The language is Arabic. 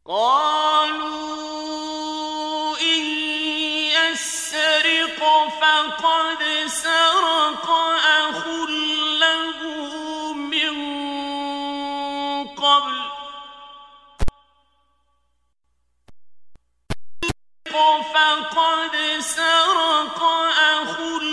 قالوا إن يسرق فقد سرق أخ له من قبل فقد سرق أخ